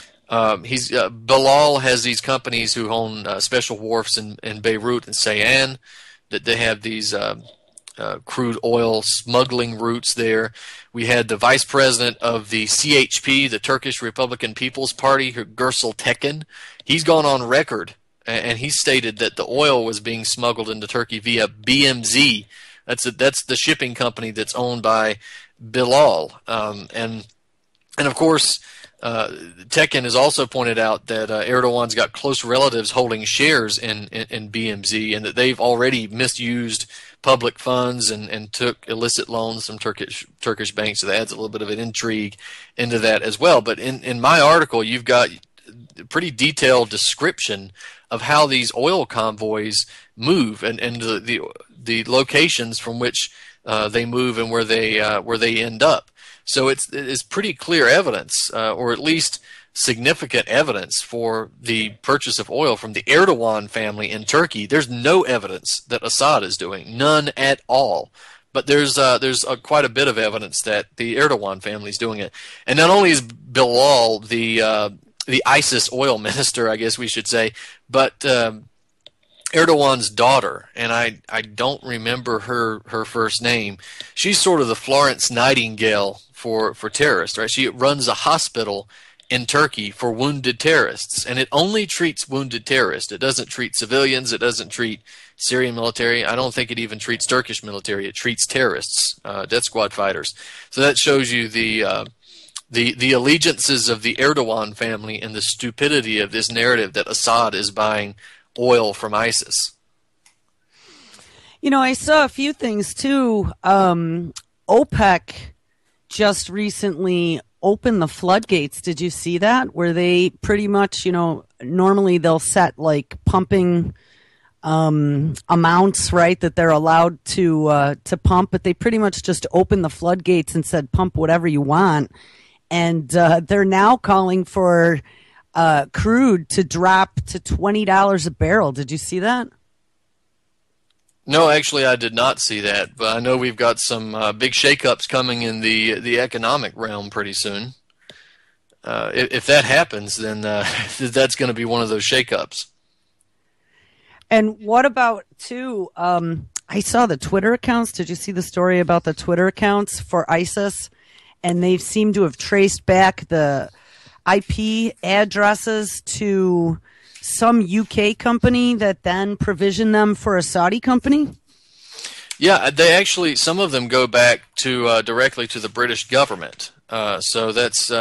Bilal has these companies who own special wharfs in Beirut and Ceyhan, that they have these crude oil smuggling routes there. We had the vice president of the CHP, the Turkish Republican People's Party, Gürsel Tekin. He's gone on record, and he stated that the oil was being smuggled into Turkey via BMZ. That's the shipping company that's owned by Bilal. And of course, Tekin has also pointed out that Erdogan's got close relatives holding shares in BMZ, and that they've already misused public funds and took illicit loans from Turkish banks. So that adds a little bit of an intrigue into that as well. But in my article, you've got a pretty detailed description of how these oil convoys move, and the locations from which they move and where they end up. So it's pretty clear evidence, or at least significant evidence, for the purchase of oil from the Erdogan family in Turkey. There's no evidence that Assad is doing, none at all. But there's quite a bit of evidence that the Erdogan family is doing it. And not only is Bilal the ISIS oil minister, I guess we should say, but Erdogan's daughter, and I don't remember her first name. She's sort of the Florence Nightingale for terrorists, right? She runs a hospital in Turkey for wounded terrorists, and it only treats wounded terrorists. It doesn't treat civilians. It doesn't treat Syrian military. I don't think it even treats Turkish military. It treats terrorists, death squad fighters. So that shows you the allegiances of the Erdogan family and the stupidity of this narrative that Assad is buying oil from ISIS.
I saw a few things too. OPEC just recently opened the floodgates. Did you see that? Where they pretty much, normally they'll set like pumping amounts, right, that they're allowed to pump, but they pretty much just opened the floodgates and said pump whatever you want. And they're now calling for crude to drop to $20 a barrel. Did you see that?
No, actually, I did not see that, but I know we've got some big shakeups coming in the economic realm pretty soon. If that happens, then that's going to be one of those shakeups.
And what about, too, I saw the Twitter accounts. Did you see the story about the Twitter accounts for ISIS? And they seem to have traced back the IP addresses to some UK company that then provisioned them for a Saudi company?
Yeah, they actually, some of them go back to directly to the British government. So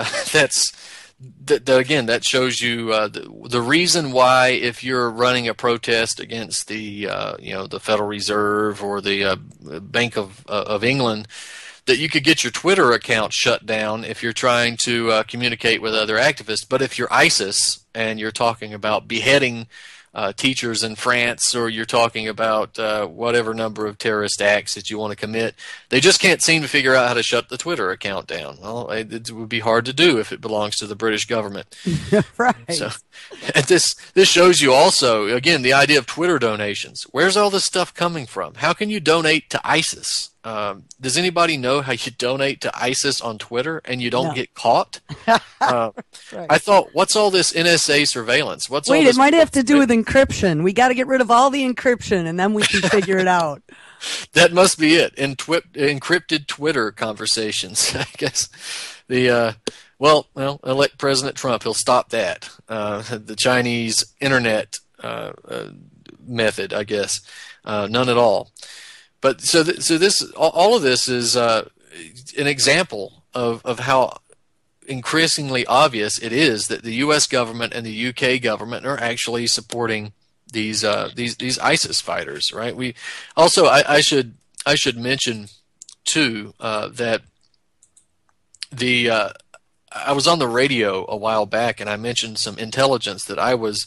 again, that shows you the reason why, if you're running a protest against the the Federal Reserve or the Bank of England, that you could get your Twitter account shut down if you're trying to communicate with other activists. But if you're ISIS and you're talking about beheading teachers in France, or you're talking about whatever number of terrorist acts that you want to commit, they just can't seem to figure out how to shut the Twitter account down. Well, it would be hard to do if it belongs to the British government.
Right.
So, and this shows you also, again, the idea of Twitter donations. Where's all this stuff coming from? How can you donate to ISIS? Does anybody know how you donate to ISIS on Twitter and you don't get caught? Right. I thought, what's all this NSA surveillance?
Wait, it might have to do with encryption. We got to get rid of all the encryption, and then we can figure it out.
That must be it. Encrypted Twitter conversations, I guess. Well, elect President Trump. He'll stop that. The Chinese internet method, I guess. None at all. But so all of this is an example of how increasingly obvious it is that the U.S. government and the U.K. government are actually supporting these ISIS fighters, right? We also, I should mention too that I was on the radio a while back and I mentioned some intelligence that I was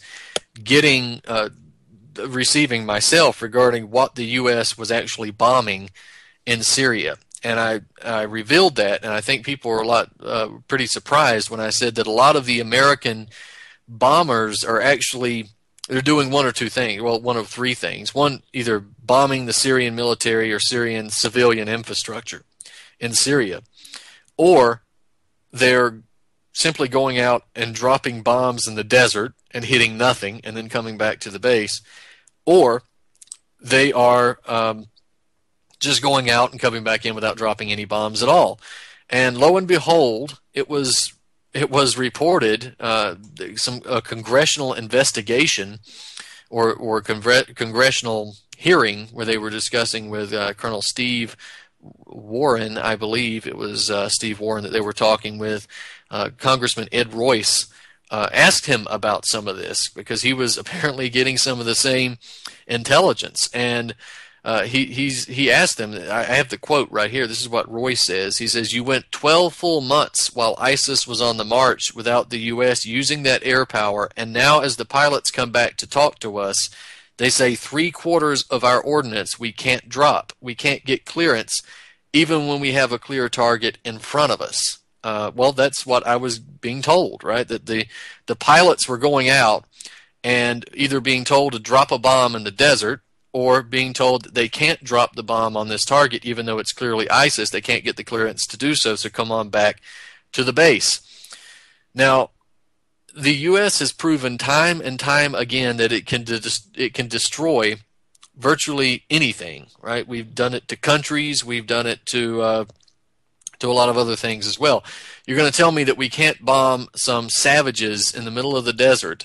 receiving myself regarding what the U.S. was actually bombing in Syria. And I revealed that, and I think people were pretty surprised when I said that a lot of the American bombers are actually, they're doing one or two things, well, one of three things. One, either bombing the Syrian military or Syrian civilian infrastructure in Syria, or they're simply going out and dropping bombs in the desert and hitting nothing and then coming back to the base, or they are just going out and coming back in without dropping any bombs at all. And lo and behold, it was reported a congressional investigation or congressional hearing where they were discussing with Colonel Steve Warren, I believe it was Steve Warren that they were talking with. Congressman Ed Royce asked him about some of this because he was apparently getting some of the same intelligence. And he asked them, I have the quote right here, this is what Royce says. He says, "You went 12 full months while ISIS was on the march without the U.S. using that air power, and now as the pilots come back to talk to us, they say 3/4 of our ordnance we can't drop. We can't get clearance even when we have a clear target in front of us." Well, that's what I was being told, right? That the pilots were going out and either being told to drop a bomb in the desert or being told that they can't drop the bomb on this target even though it's clearly ISIS. They can't get the clearance to do so, so come on back to the base. Now, the U.S. has proven time and time again that it can destroy virtually anything, right? We've done it to countries. We've done it to a lot of other things as well. You're going to tell me that we can't bomb some savages in the middle of the desert?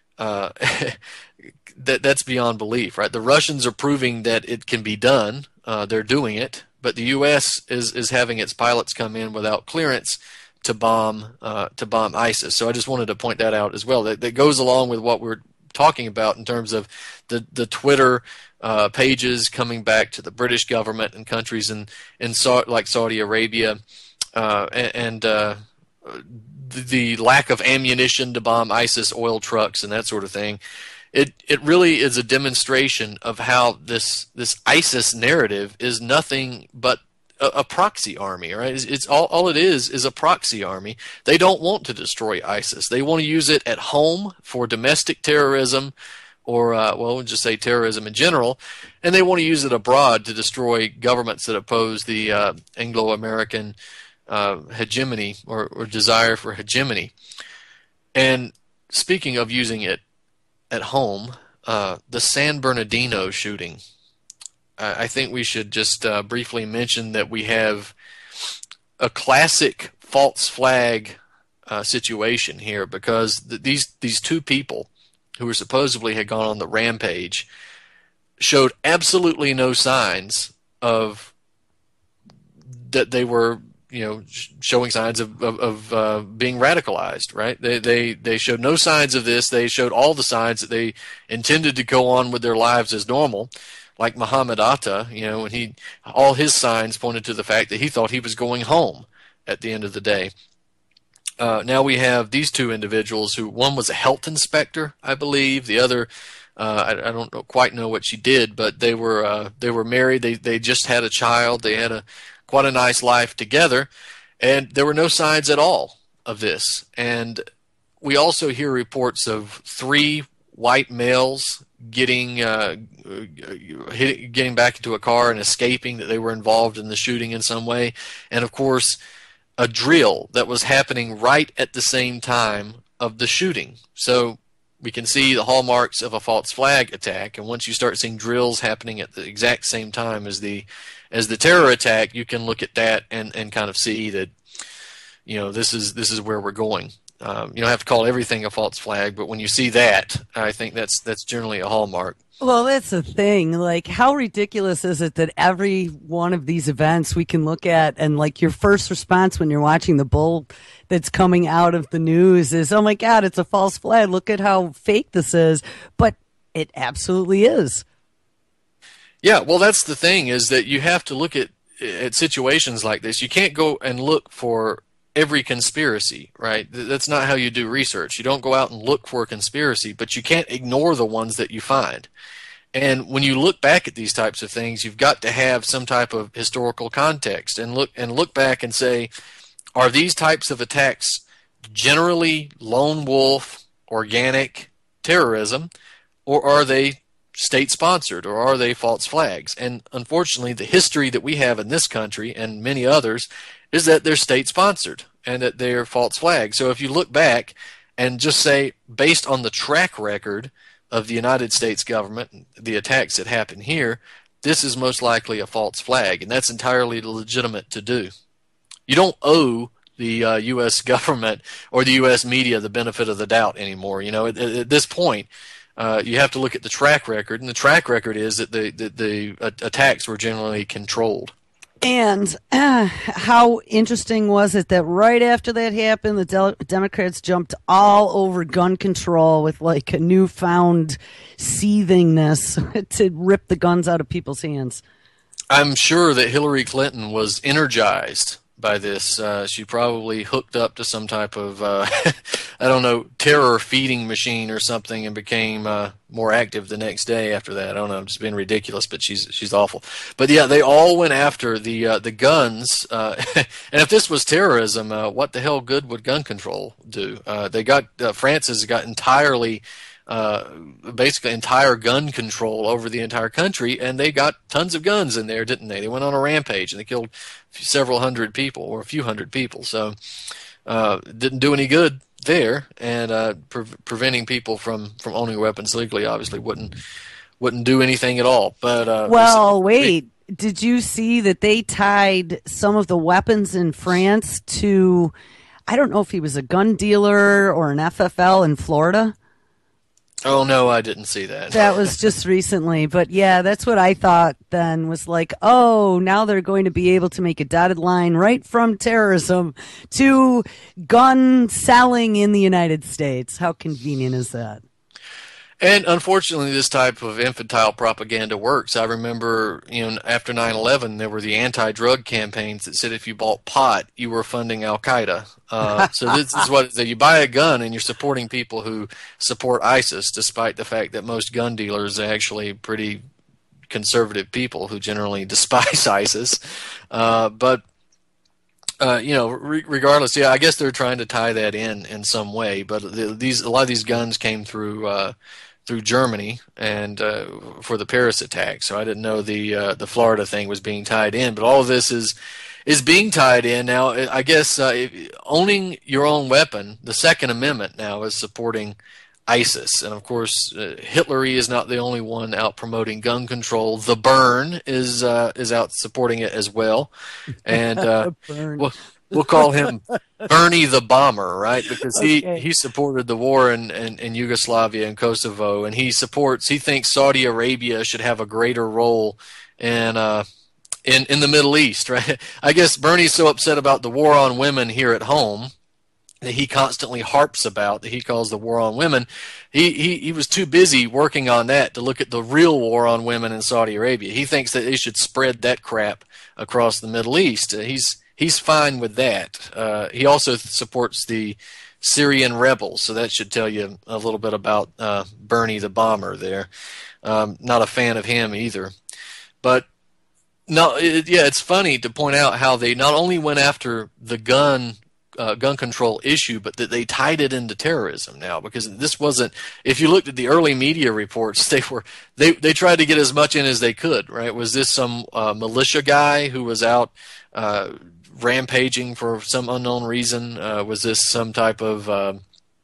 That's beyond belief, right? The Russians are proving that it can be done. They're doing it, but the U.S. is having its pilots come in without clearance to bomb ISIS. So I just wanted to point that out as well. That goes along with what we're talking about in terms of the Twitter pages coming back to the British government and countries like Saudi Arabia, and the lack of ammunition to bomb ISIS oil trucks and that sort of thing. it really is a demonstration of how this ISIS narrative is nothing but a proxy army, right? It's all it is a proxy army. They don't want to destroy ISIS. They want to use it at home for domestic terrorism, or we'll just say terrorism in general, and they want to use it abroad to destroy governments that oppose the Anglo-American hegemony or desire for hegemony. And speaking of using it at home, the San Bernardino shooting. I think we should just briefly mention that we have a classic false flag situation here, because these two people who were supposedly had gone on the rampage showed absolutely no signs of that they were showing signs of being radicalized, right? They showed no signs of this. They showed all the signs that they intended to go on with their lives as normal. Like Muhammad Atta, when all his signs pointed to the fact that he thought he was going home at the end of the day. Now we have these two individuals who, one was a health inspector, I believe. The other, I don't quite know what she did, but they were married. They just had a child. They had quite a nice life together, and there were no signs at all of this. And we also hear reports of 3 white males getting back into a car and escaping, that they were involved in the shooting in some way. And of course, a drill that was happening right at the same time of the shooting. So we can see the hallmarks of a false flag attack. And once you start seeing drills happening at the exact same time as the terror attack, you can look at that and kind of see that, this is where we're going. You don't have to call everything a false flag, but when you see that, I think that's generally a hallmark.
Well, that's the thing. Like, how ridiculous is it that every one of these events we can look at, and like your first response when you're watching the bull that's coming out of the news is, oh my God, it's a false flag. Look at how fake this is. But it absolutely is.
Yeah, well, that's the thing, is that you have to look at situations like this. You can't go and look for every conspiracy, right? That's not how you do research. You don't go out and look for a conspiracy, but you can't ignore the ones that you find. And when you look back at these types of things, you've got to have some type of historical context and look back and say, are these types of attacks generally lone wolf, organic terrorism, or are they state-sponsored, or are they false flags? And unfortunately, the history that we have in this country and many others is that they're state-sponsored and that they're false flags. So if you look back and just say, based on the track record of the United States government, the attacks that happen here, this is most likely a false flag, and that's entirely legitimate to do. You don't owe the U.S. government or the U.S. media the benefit of the doubt anymore. At this point, you have to look at the track record, and the track record is that the attacks were generally controlled.
And how interesting was it that right after that happened, the Democrats jumped all over gun control with like a newfound seethingness to rip the guns out of people's hands?
I'm sure that Hillary Clinton was energized by this. She probably hooked up to some type of, terror feeding machine or something, and became more active the next day after that. I don't know, I'm just being ridiculous, but she's awful. But yeah, they all went after the guns. And if this was terrorism, what the hell good would gun control do? France has got basically entire gun control over the entire country, and they got tons of guns in there, didn't they? They went on a rampage and they killed several hundred people, or a few hundred people. So didn't do any good there, and preventing people from owning weapons legally obviously wouldn't do anything at all. But
did you see that they tied some of the weapons in France to, I don't know if he was a gun dealer or an FFL in Florida?
Oh, no, I didn't see that.
That was just recently. But yeah, that's what I thought then, was like, oh, now they're going to be able to make a dotted line right from terrorism to gun selling in the United States. How convenient is that?
And unfortunately, this type of infantile propaganda works. I remember, after 9/11, there were the anti-drug campaigns that said if you bought pot, you were funding Al Qaeda. So this is what you buy a gun and you're supporting people who support ISIS, despite the fact that most gun dealers are actually pretty conservative people who generally despise ISIS. But regardless, yeah, I guess they're trying to tie that in some way. But a lot of these guns came through Germany and for the Paris attack. So I didn't know the Florida thing was being tied in. But all of this is being tied in now. I guess owning your own weapon, the Second Amendment now is supporting ISIS, and of course, Hitlery is not the only one out promoting gun control. The Burn is out supporting it as well, and we'll call him Bernie the Bomber, right? Because he supported the war in Yugoslavia and Kosovo, and he thinks Saudi Arabia should have a greater role in the Middle East, right? I guess Bernie's so upset about the war on women here at home that he constantly harps about, that he calls the war on women. He was too busy working on that to look at the real war on women in Saudi Arabia. He thinks that they should spread that crap across the Middle East. He's fine with that. He also supports the Syrian rebels, so that should tell you a little bit about Bernie the Bomber there. Not a fan of him either. But no, it's funny to point out how they not only went after the gun control issue, but that they tied it into terrorism now, because this wasn't. If you looked at the early media reports, they tried to get as much in as they could. Right? Was this some militia guy who was out rampaging for some unknown reason? Was this some type of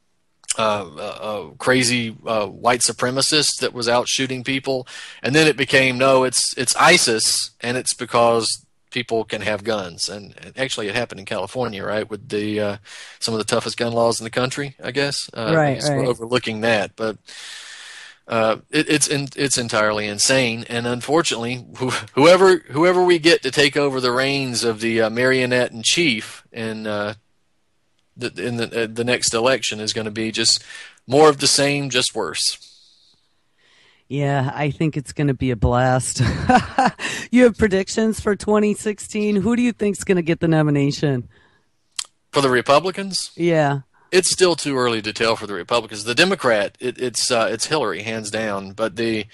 crazy white supremacist that was out shooting people? And then it became, no, it's ISIS, and it's because people can have guns. And actually it happened in California, right, with the some of the toughest gun laws in the country, I guess.
Right.
We're overlooking that, but it's entirely insane. And unfortunately, whoever we get to take over the reins of the marionette in chief in the next election is going to be just more of the same, just worse.
Yeah, I think it's going to be a blast. You have predictions for 2016. Who do you think is going to get the nomination?
For the Republicans?
Yeah.
It's still too early to tell for the Republicans. The Democrat, it's Hillary, hands down. But the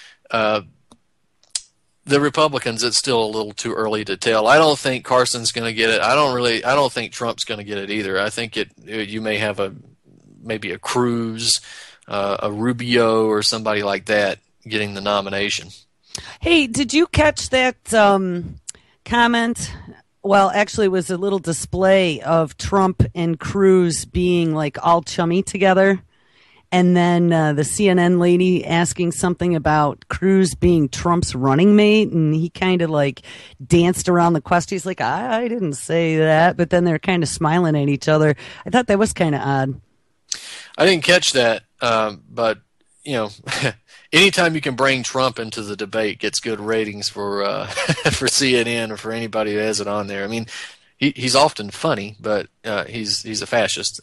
Republicans, it's still a little too early to tell. I don't think Carson's going to get it. I don't think Trump's going to get it either. I think you may have maybe a Cruz, a Rubio, or somebody like that getting the nomination.
Hey, did you catch that comment? Well, actually, it was a little display of Trump and Cruz being like all chummy together. And then the CNN lady asking something about Cruz being Trump's running mate. And he kind of like danced around the question. He's like, I didn't say that. But then they're kind of smiling at each other. I thought that was kind of odd.
I didn't catch that. But, anytime you can bring Trump into the debate gets good ratings for for CNN or for anybody who has it on there. I mean, he's often funny, but he's a fascist.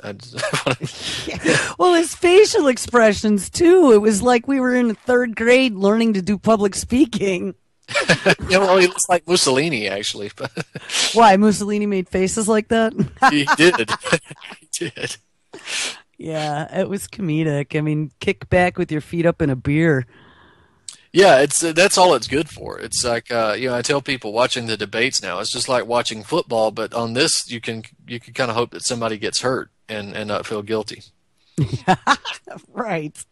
Well, his facial expressions too. It was like we were in third grade learning to do public speaking.
Well, he looks like Mussolini, actually.
Why? Mussolini made faces like that?
He did. He did.
Yeah, it was comedic. I mean, kick back with your feet up in a beer.
Yeah, that's all it's good for. It's like I tell people watching the debates now, it's just like watching football, but on this you can kind of hope that somebody gets hurt and not feel guilty.
Right.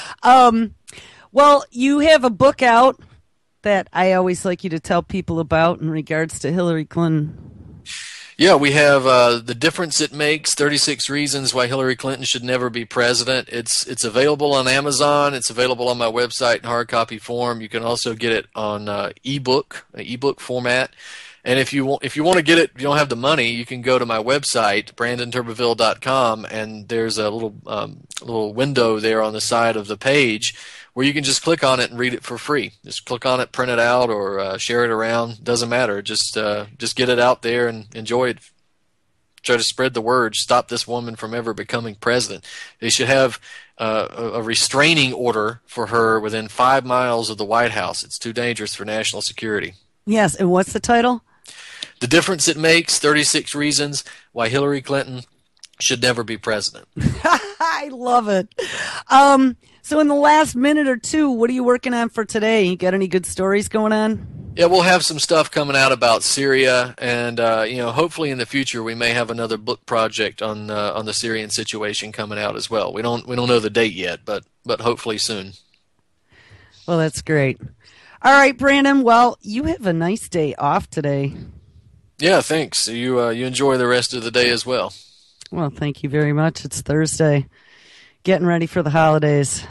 Well, you have a book out that I always like you to tell people about in regards to Hillary Clinton.
Yeah, we have The Difference It Makes, 36 Reasons Why Hillary Clinton Should Never Be President. It's available on Amazon. It's available on my website in hard copy form. You can also get it on ebook format. And if you want to get it, if you don't have the money, you can go to my website, brandontuberville.com, and there's a little window there on the side of the page where you can just click on it and read it for free. Just click on it, print it out, or share it around. Doesn't matter. Just get it out there and enjoy it. Try to spread the word. Stop this woman from ever becoming president. They should have a restraining order for her within 5 miles of the White House. It's too dangerous for national security.
Yes, and what's the title?
The Difference It Makes, 36 Reasons Why Hillary Clinton Should Never Be President.
I love it. So in the last minute or two, what are you working on for today? You got any good stories going on?
Yeah, we'll have some stuff coming out about Syria, and hopefully in the future we may have another book project on the Syrian situation coming out as well. We don't know the date yet, but hopefully soon.
Well, that's great. All right, Brandon. Well, you have a nice day off today.
Yeah, thanks. You enjoy the rest of the day as well.
Well, thank you very much. It's Thursday. Getting ready for the holidays.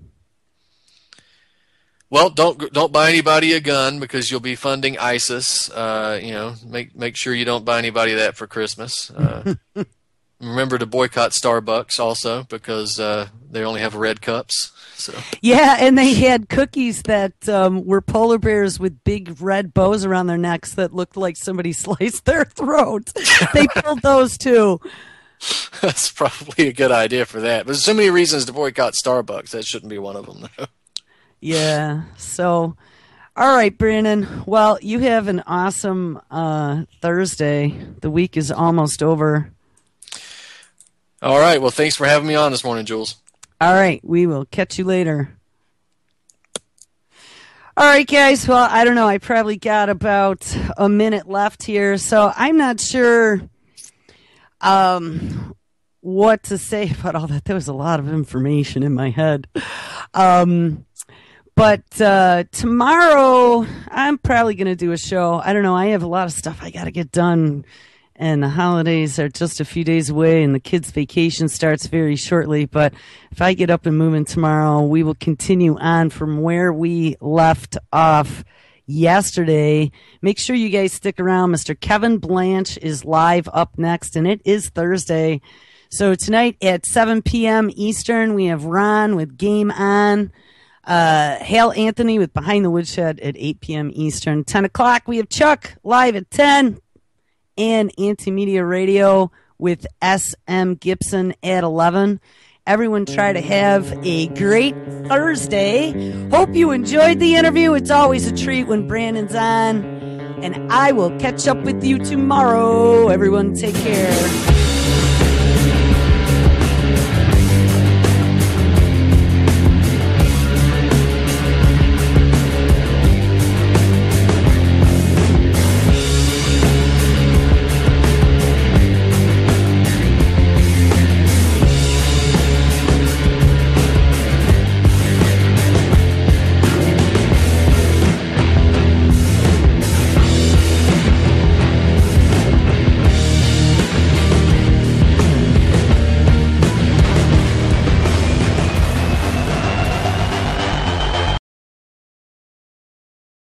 Well, don't buy anybody a gun because you'll be funding ISIS. Make sure you don't buy anybody that for Christmas. Remember to boycott Starbucks also because they only have red cups. So.
Yeah, and they had cookies that were polar bears with big red bows around their necks that looked like somebody sliced their throat. They killed those too.
That's probably a good idea for that. But there's so many reasons to boycott Starbucks. That shouldn't be one of them, though.
Yeah. So, all right, Brandon. Well, you have an awesome Thursday. The week is almost over.
All right. Well, thanks for having me on this morning, Jules.
All right. We will catch you later. All right, guys. Well, I don't know. I probably got about a minute left here, so I'm not sure what to say about all that. There was a lot of information in my head. But tomorrow, I'm probably going to do a show. I don't know. I have a lot of stuff I got to get done. And the holidays are just a few days away. And the kids' vacation starts very shortly. But if I get up and moving tomorrow, we will continue on from where we left off yesterday. Make sure you guys stick around. Mr. Kevin Blanche is live up next. And it is Thursday. So tonight at 7 p.m. Eastern, we have Ron with Game On. Hale Anthony with Behind the Woodshed at 8 p.m. Eastern. 10 o'clock, we have Chuck live at 10. And Anti-Media Radio with S.M. Gibson at 11. Everyone try to have a great Thursday. Hope you enjoyed the interview. It's always a treat when Brandon's on. And I will catch up with you tomorrow. Everyone take care.